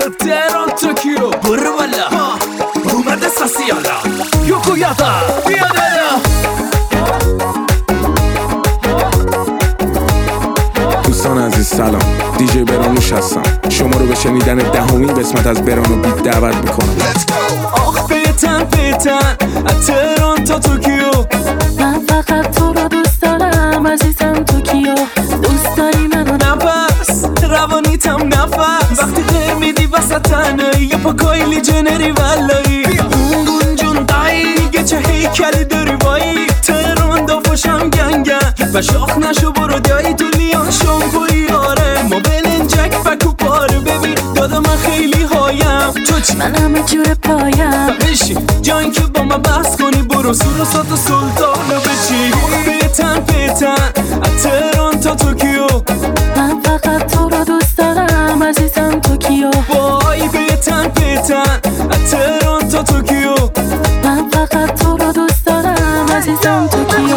تهران توکیو برو والا اومده ساسیالا یوکویاتا بیادالا. دوستان عزیز سلام، دیجی برانوش هستم. شما رو به شنیدن دهمین قسمت از برانو بیت دعوت میکنم. آخ پیتن از تهران تا توکیو، من فقط تو رو دوست دارم عزیزم توکیو. دوست داری منو نفس روانیتم نفس وقتی غیر میدی وسط تنهایی یا پاکایلی جنری ولایی اون جون دایی دیگه چه هیکلی داری وایی. تهران دافاشم گنگن و شاخ نشو برو دایی تو لیان شامپوی آره ما بلنجک فکو پاره. ببین دادا من خیلی هایم تو چی؟ من همه جور پایم بشی جایی که با من بحث کنی برو سور و سات و سلطانو بچی. پیتن از تهران تا توکیو، من فقط تو رو دوست دارم عزیزم توکیو. وای پیتن از تهران تا توکیو، من فقط تو رو دوست دارم عزیزم توکیو.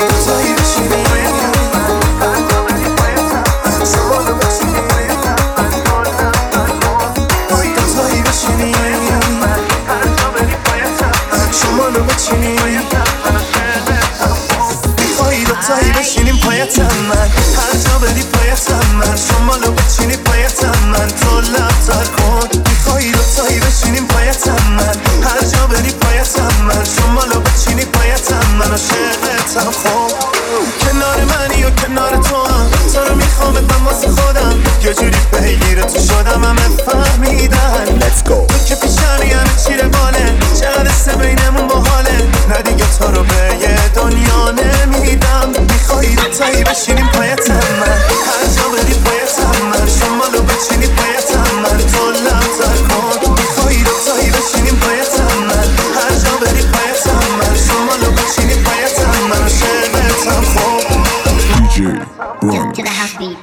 تایی بشینیم پایتم من هر جا بری پایتم من شمالو بچینی پایتم من تو لبتر کن. میخوایی دوتایی بشینیم پایتم من هر جا بری پایتم من شمالو بچینی پایتم من عاشقتم. خب کنار منی و کنار تو هم تو رو میخوام من واسه خودم یه جوری بگیره تو شدم همه فهمیدن. Let's go تو که پیشمی همه چی رواله چقدر سه بینمون باحاله نه دیگه تو رو به یه دنیا نمیدم. میخوایی دوتایی بشینیم پایتم من هر جا بری پایتم من شمالو بچینی پایتم من تو لبتر کن. میخوایی دوتایی بشینیم پایتم من هر جا بری پایتم من شمالو بچینی پایتم من عاشقتم. خب دیجی برانوش.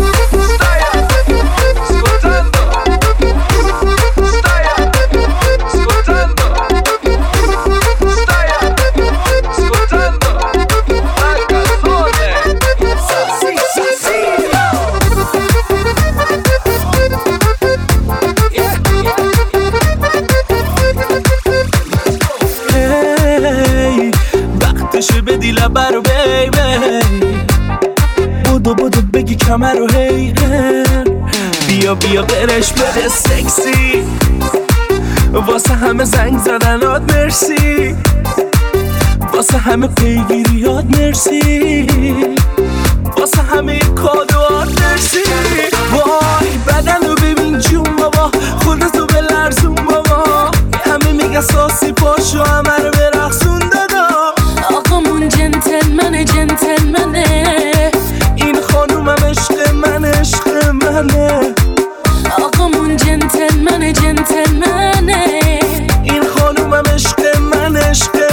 وقتشه بدی لبه رو بیبی بودو بگی کمر رو هی بیا قرش بده سکسی واسه همه زنگ زدنات مرسی واسه همه پیگیریات مرسی واسه همه کادوات مرسی. وای بدن رو ببین جون بابا خودتو به لرزون بابا همه میگه ساسی پاشو همه رو برقصون دادا. آقامون جنتلمنه این خانومم عشق منه آقامون جنتلمنه این خانومم عشق منه.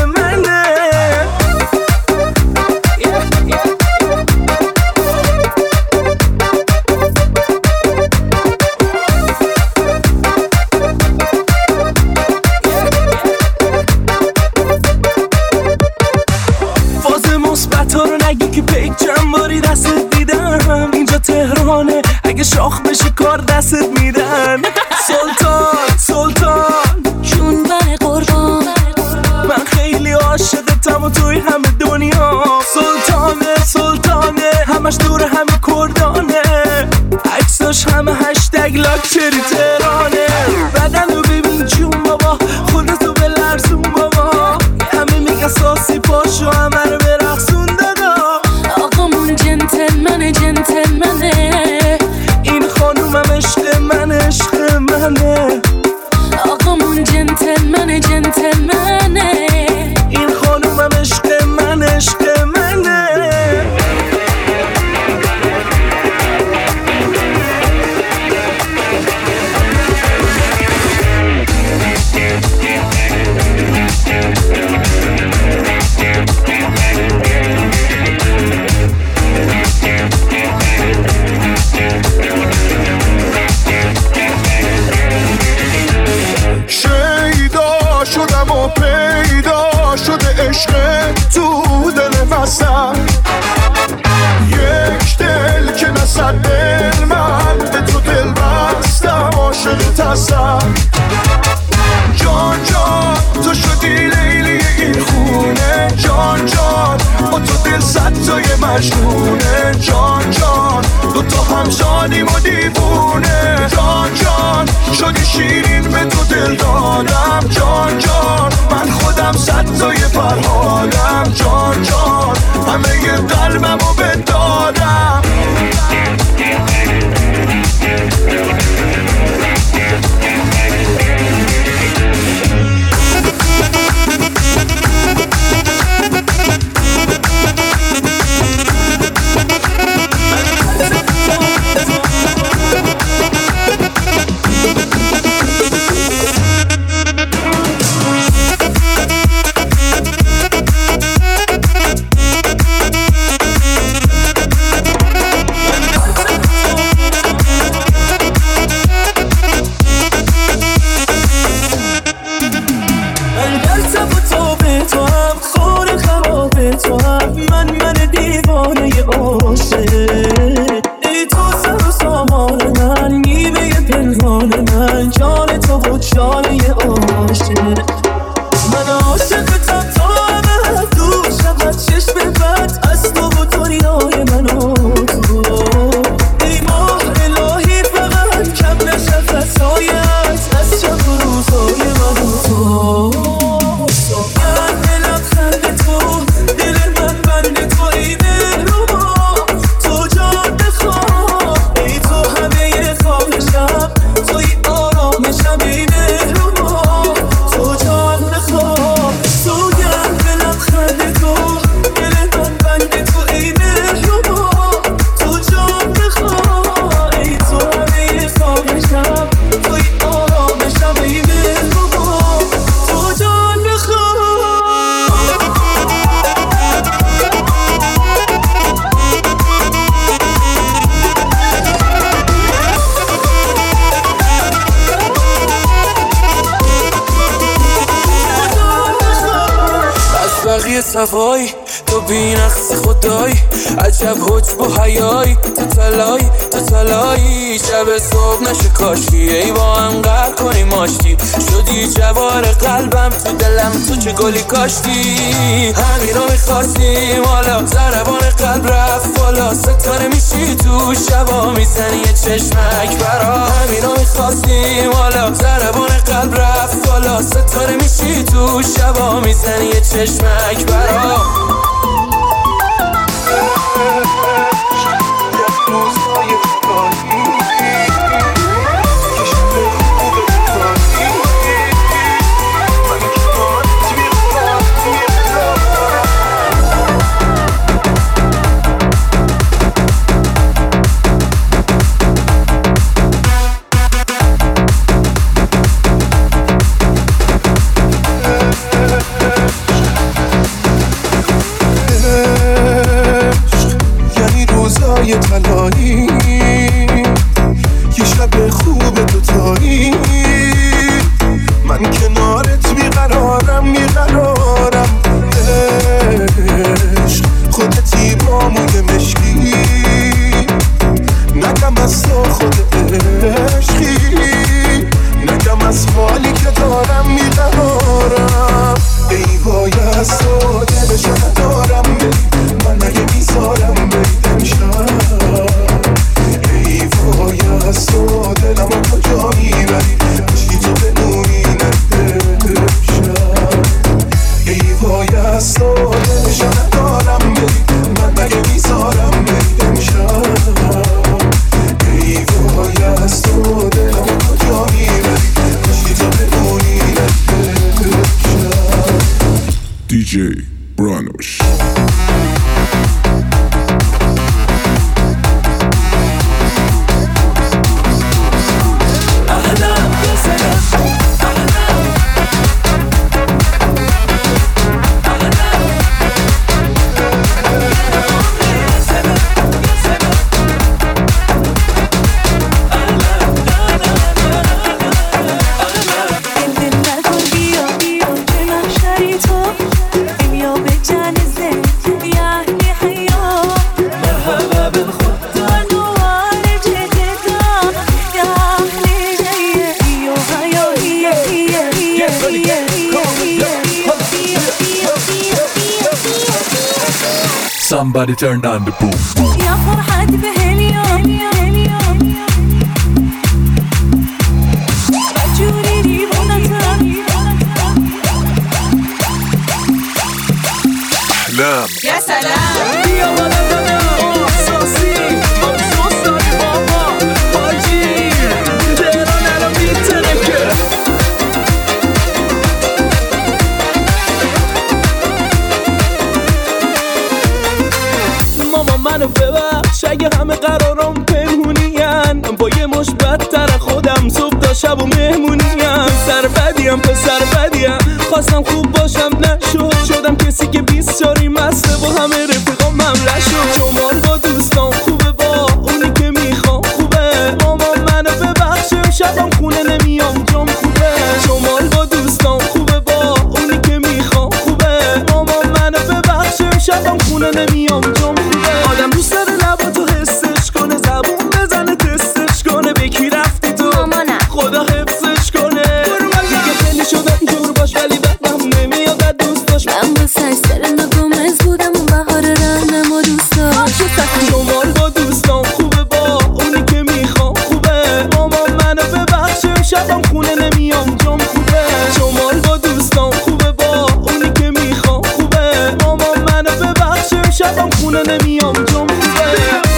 فاز مثبت ها رو نگی که پیک چند باری دستت دیدم اینجا تهرانه اگه شاخ بشه کار دستت میدن. سلطان جون بر قربان من خیلی عاشقتم و توی همه دنیا. سلطانه همش دور همه کردانه عکساش همه هشتگ لاکچری تهرانه. بدن رو ببین جون بابا خودتو به لرزون بابا همه میگه ساسی پاشو همه رو برقصون دادا. آقامون جنتلمنه این خانومم عشق منه آقامون جنتلمنه این خانومم عشق منه. عاشقت هستم. جان جان تو شدی لیلی این خونه، جان جان با تو دل صد تای مجنونه، جان جان دوتا همزانیم و دیوونه، جان جان شدی شیرین به تو دل دادم، جان جان من خودم صد تای فرهادم، جان جان همه ی قلبمو بدادم. صفایی تو بی‌نقص خدایی، عجب حجب و حیایی، تو تلایی شب صبح نشه کاشتی، ای با هم قهر کنی ماشتی، شدی جوار قلبم تو دلم تو چه گلی کاشتی، همین رو میخواستیم حالا ضربان قلب رفت بالا، ستاره میشی تو شبا میزنی یه چشمک برا، همین رو میخواستیم حالا ضربان قلب رفت بالا، ستاره میشی تو شبا میزنی یه چشمک برا. یه تلایی یه شب خوب دوتایی، من کنارت بیقرارم عشق خودتی با موی مشکی، نگم از تو خود عشقی، نگم از حالی که دارم میقرارم، ای وای از تو دلشو ندارم من مگه میذارم بیدم شب، ای وای از تو دلم کجا میبری عشقی تو بدونی ندشم، ای وای از تو دلشو ندارم من مگه میذارم بیدم شب، ای وای از تو دلم کجا میبری عشقی تو بدونی ندشم. DJ Branush. Somebody turn on the boom. يا فرحتي بهاليوم بجوري ريبونتها أحلام يا سلام يا ولدنا احساسي مبسوط داری بابا حاجی تهران الان میترکه ماما منو ببخش اگه همه قرارم پنهونین با یه مش بدتر خودم صبح تا شب و مهمونیم سر بدیم پسر بدیم خواستم خوب باشم نشد شدم کسی که 20 جاری مسته با همه رفیقام مملح شد جمال با دوستان خوبه با اونی که میخوام خوبه ماما منو ببخش شبم خونه نمیام جام خوبه جمال با دوستان خوبه با اونی که میخوام خوبه ماما منو ببخش شبم خونه نمیام جام خوبه آدم رو سر لباتو حسش کنه زبون بزنه تستش کنه به کی رفتی تو خدا حفظش کنه دیگه خیلی شدم جور باش ولی بدم نمیاد از دوست داشت من با سرسرنا گمز بودم اون بهار رهنم و دوستا جمال با دوستان خوبه با اونی که میخوام خوبه ماما منو ببخش شبم خونه نمیام جام خوبه جمال با دوستان خوبه با اونی که میخوام خوبه ماما منو ببخش شبم خونه نمیام جام خوبه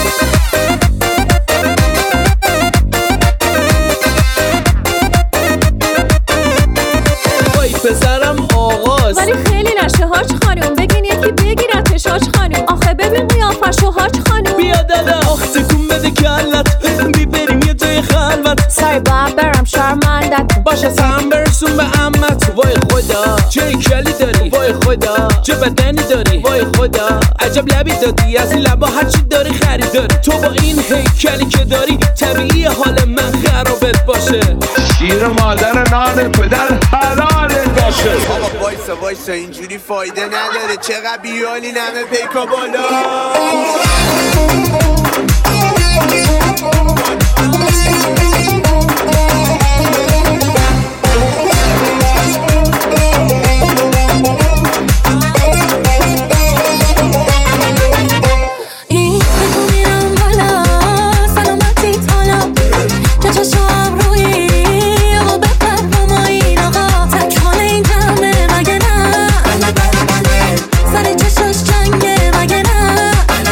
وای پسرم آغاز ولی خیلی نشه هاج خانوم بگین یکی بگیرتش هاج خانوم آخه ببین قیافشو هاج خانوم بیا دادا آخ تکون بده کلت بریم یه جای خلوت سای باید برم شرمندت باشه سهم برسون به عمت وای خدا چه کلی داری وای خدا چه بدنی داری وای خدا عجب لبی دادی از این لبا هرچی داری خریداری تو با این هیکلی که داری طبیعی حال من خرابت باشه شیر مادر نان پدر حلالت باشه بابا وایسا اینجوری فایده نداره چقدر بیالی نمه پیکا بالا این بگو میرم بالا سلامتیت حالا چه چشم روی آقا بپر با ما این آقا تک حال این جمعه مگه نه سر چشاش جنگه مگه نه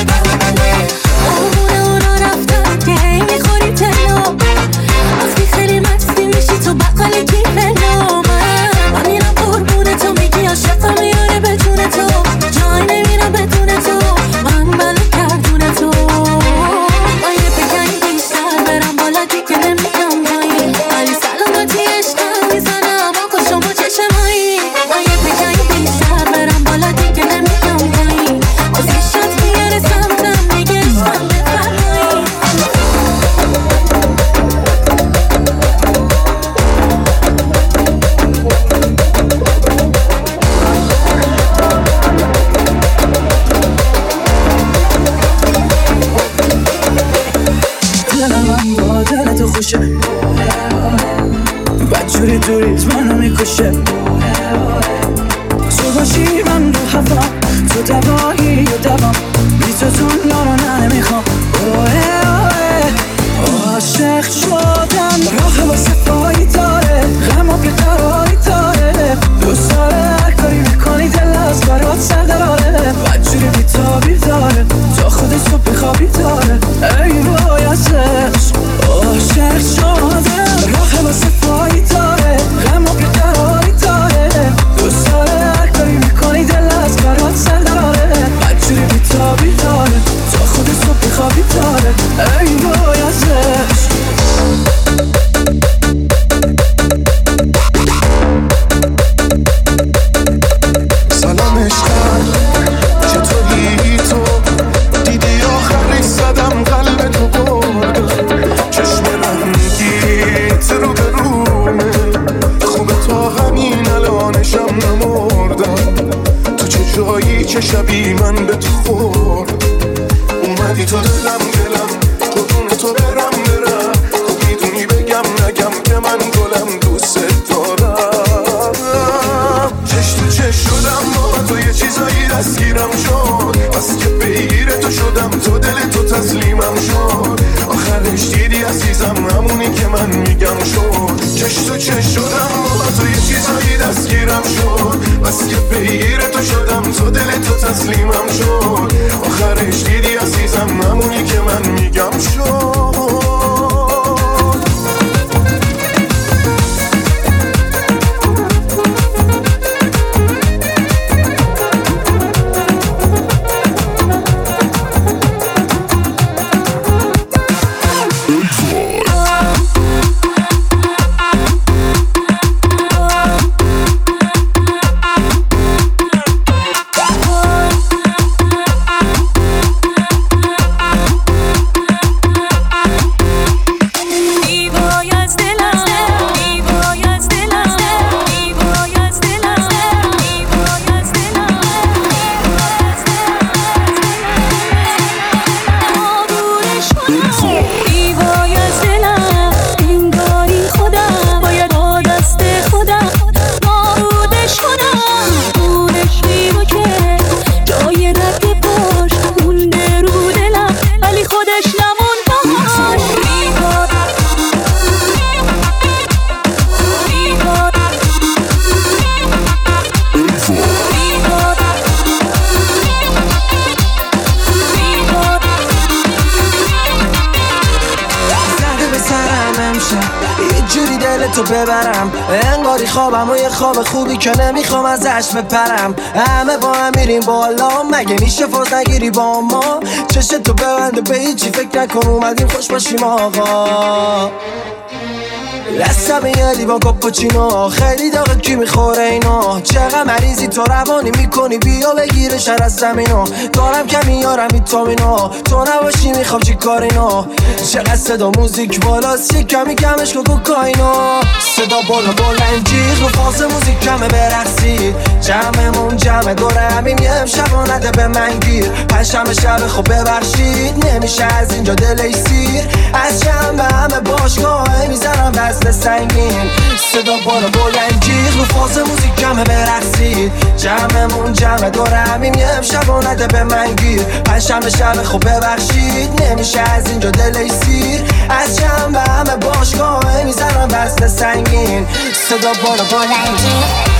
قربونه اونا رفتن که هی میخوری تلو مستی خیلی مستی میشی تو بقالی کی فلو من میرم قربونه تو میگی عاشقم میاره بدون تو جای نمیرم بدون تو من بله کردونه تو من یه بگنی بیشتر برم بالا دیگه نمیگم پایین ولی سلامتی عشقم میزنم آقا شما چشمایی من یه بگنی بیشتر برم بالا دیگه نمیگم پایین واسه شد میاره سمتم میگه عشقم بفرمایی دلم با دل تو خوشه بدجوری توریز منو میکشه تو باشی من رو هوا تو دوایی و دوام بی تو دنیا رو نمیخوام عاشق شدم راه واسه پایی داره غم و بیقراری داره دوست داره هر کاری میکنی دل از برات سرداره بدجوری بیتابی داره تا خودت رو بخوابی داره ای وای ازش عاشق شدم راه واسه پایی داره غم و بیقراری داره دوست داره هر کاری میکنی دل از برات سرداره بدجوری بیتابی داره تا خودت رو بخوابی داره ای عزیزم همونی که من میگم شد چش تو چش شدم با تو یه چیزایی دستگیرم شد بس که پیگیر تو شدم تو دل تو تسلیمم شد آخرش دیدی عزیزم همونی که من میگم شد تو ببرم انگاری خوابم و یه خواب خوبی که نمیخوام ازش بپرم همه با هم میریم بالا مگه میشه فاز نگیری با ما چشت تو ببنده به هیچی فکر نکن اومدیم خوش باشیم آقا دستم یه لیوان کاپوچینو خیلی داغه کی میخوره اینا چقدر مریضی تو روانی میکنی بیا بگیره شر از زمینو دارم که میارم ویتامینو تو نباشی میخوام چی کار اینا چقدر صدا موزیک بالاست یه کمی کمش کن کوکائینو صدا بالا بلند جیغ رو فاز موزیک کمه برقصید جمعمون جمع دوره همیم یه امشب نده به من گیر پنجشنبه شب خب ببخشید نمیشه از اینجا دلی سیر از جنبه همه باشگاه میزنم وزن سنگین صدا بالا بلند جیغ رو فاز موزیک کمه برقصید جمعمون جمع دوره همیم یه امشب نده به من گیر پنجشنبه شب خب ببخشید نمیشه از اینجا دلی سیر از جنبه همه باشگاه میزنم وزن سنگین صدا بالا بلند جیغ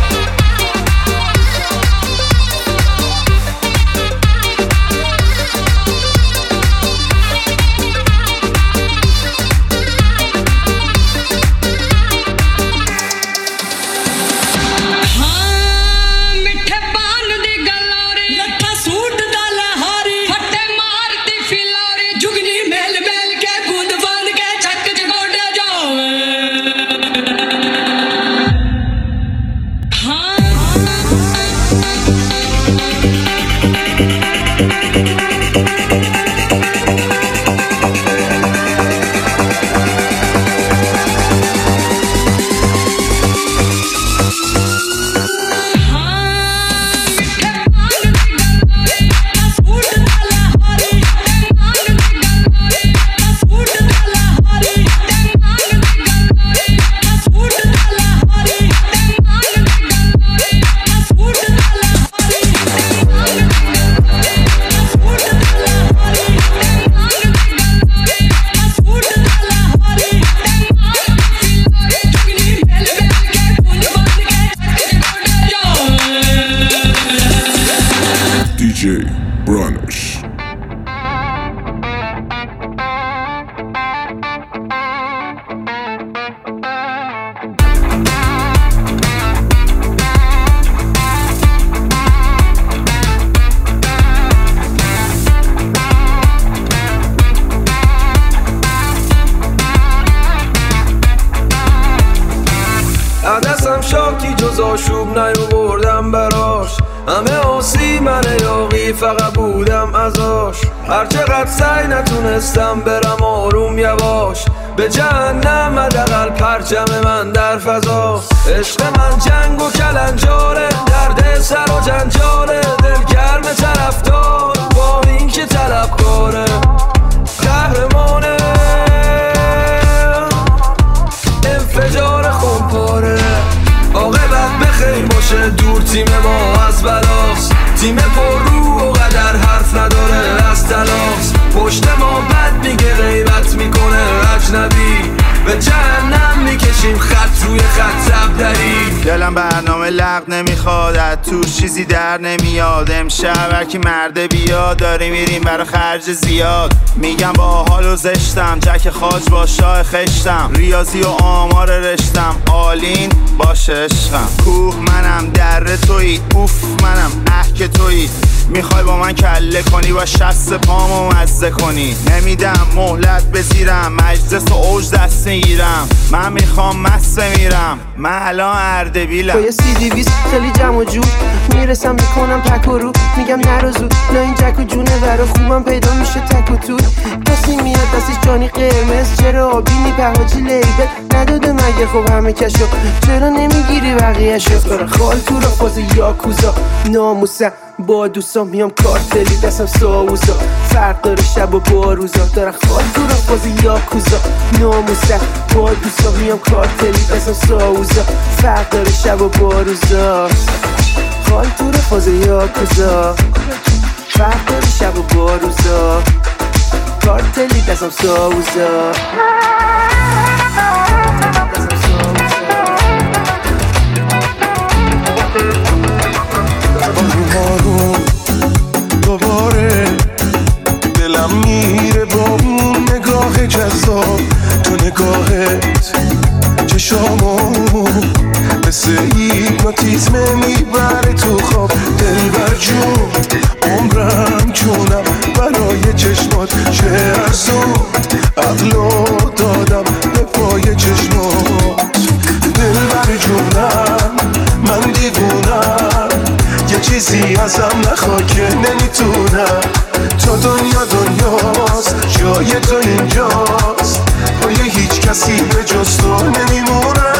شاکی جز آشوب نیاوردم براش همه آسی من یاقی فقط بودم ازاش هرچقدر سعی نتونستم برم آروم یواش به جهنم حداقل پرچم من در فضاست عشق من جنگ و کلنجاره درد سر و جنجاله دلگرم طرفدار با این که طلبکاره قهرمانه انفجار خونپاره عاقبت بخیر باشه دور تیم ما از بلاست تیم پر رو و قدر حرف نداره از تلاست پشت ما بد میگه غیبت میکنه برنامه لغ نمیخواد، تو چیزی در نمیاد. امشب هرکی مرده بیاد، داری میریم برا خرج زیاد. میگم با حال و زشتم، جک خاج با شاه خشتم، ریاضی و آمار رشتم، آلین باشه عشقم. کوه منم در تویی، اوف منم که تویی. میخوای با من کله کنی و شست پامو مزه کنی. نمیدم مهلت بزیرم، مجلس و اوج دست میگیرم. من میخوام مست میرم، من الان اردبیلم. با یه CD-20 خیلی جمع و جور میرسم میکنم پک و رو. میگم نرو زود، نه این جک و جونه برا خوبم پیدا میشه تک و تور. کسی میاد دستش جانی قرمز، چرا آبی میپهاجی لیبل نداده مگه؟ خب همه کشو چرا نمیگیری بقیهشو؟ خال تو را فاز یاکوزا ناموسم، با دوستان میام کارتلی دستم ساوزا. فرق داره شب و با روزا، داره خال تو را فاز یاکوزا ناموسم، با دوستان میام کارتلی دستم ساوزا. فرق داره شب و با روزا، خال تو را فاز یاکوزا. فرق داره شب و با روزا، کارتلی دستم ساوزا. بارون دوباره دلم میره با اون نگاه جذاب. تو نگاهت چشامو مثل هیپنوتیزم میبره تو خواب. دلبر جون عمرم جونم برای چشمات، چه ارزون عقلو دادم به پای چشمات. دلبر جونم من دیوونم، یه چیزی ازم نخوا که نمیتونم. تو دنیا دنیاست، جای تو اینجاست، پای هیچ کسی به جز تو نمیمونم.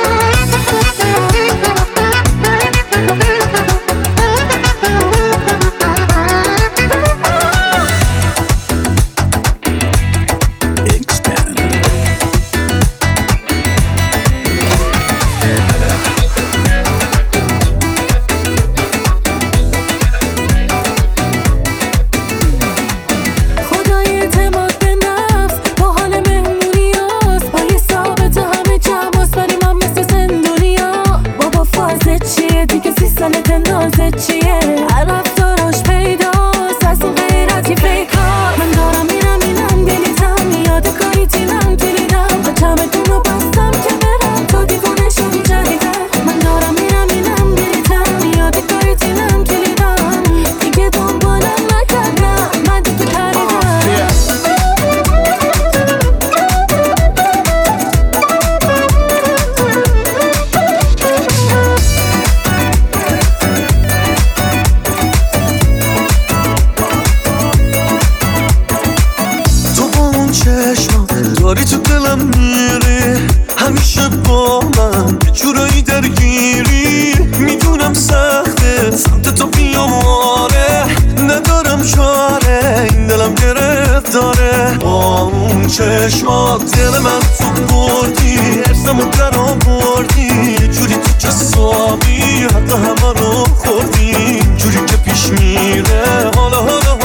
داری تو دلم میری، همیشه با من جورایی درگیری. میدونم سخته سمت تو بیام، آره ندارم چاره، این دلم گرفتاره. با اون چشمات دل من تو بردی، ارسمو در آوردی، یه جوری تو جسامی حتی همه رو خوردی. جوری که پیش میره حالا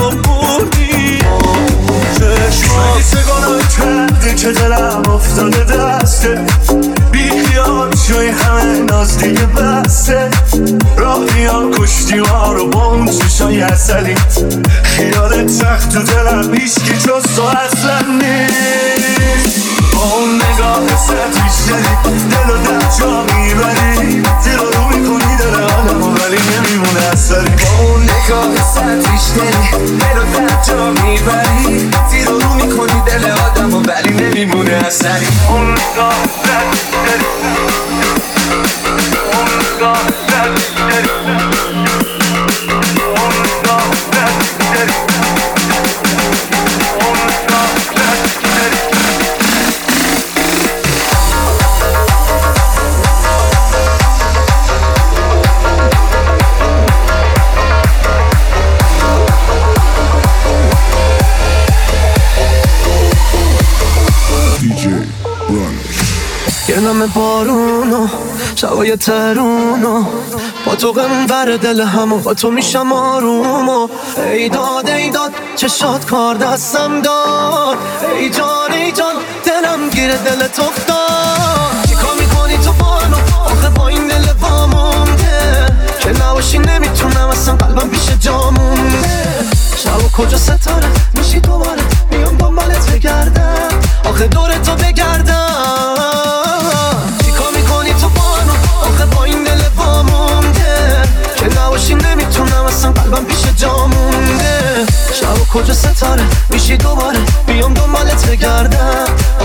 بردی. با اون چشمات سگانم کرده که دلم افتاده دسته، بی خیال شوی همه ناز دیگه بسته. راه بیان کشتی ها رو با اون چشای اصلیت، خیالت سخت تو دلم هیچکی جز تو اصلا نیست. با اون نگاه ست بیشتری دل و در جا میبری، دل رو میکنی دل آدمو ولی نمیمونه اثری. با اون نگاه ست بیشتری دل و در جا میبری، دل رو میکنی دل آدمو ولی نمیمونه اثری. اون نگاه ست بیشتری، اون نگاه ست بیشتری، اون نگاه ست بیشتری، اون نگاه ست بیشتری. یه نم بارونو شبای ترونو، با تو غمبر دل همو، با تو میشم آرومو. ای داد چشات کار دستم داد، ای جان دلم گیره دلت افتاد. چیکار میکنی تو بانو آخه با این دل بامو؟ نباشی نمیتونم اصلا قلبم پیش جا مونده شب و کجا ستاره میشی دوباره میام دنبالت بگردم آخه دور تو بگردم چیکار میکنی تو بانو آخه با این دل وامونده که نباشی نمیتونم اصلا قلبم پیش جا مونده شب و کجا ستاره میشی دوباره بیام دنبالت بگردم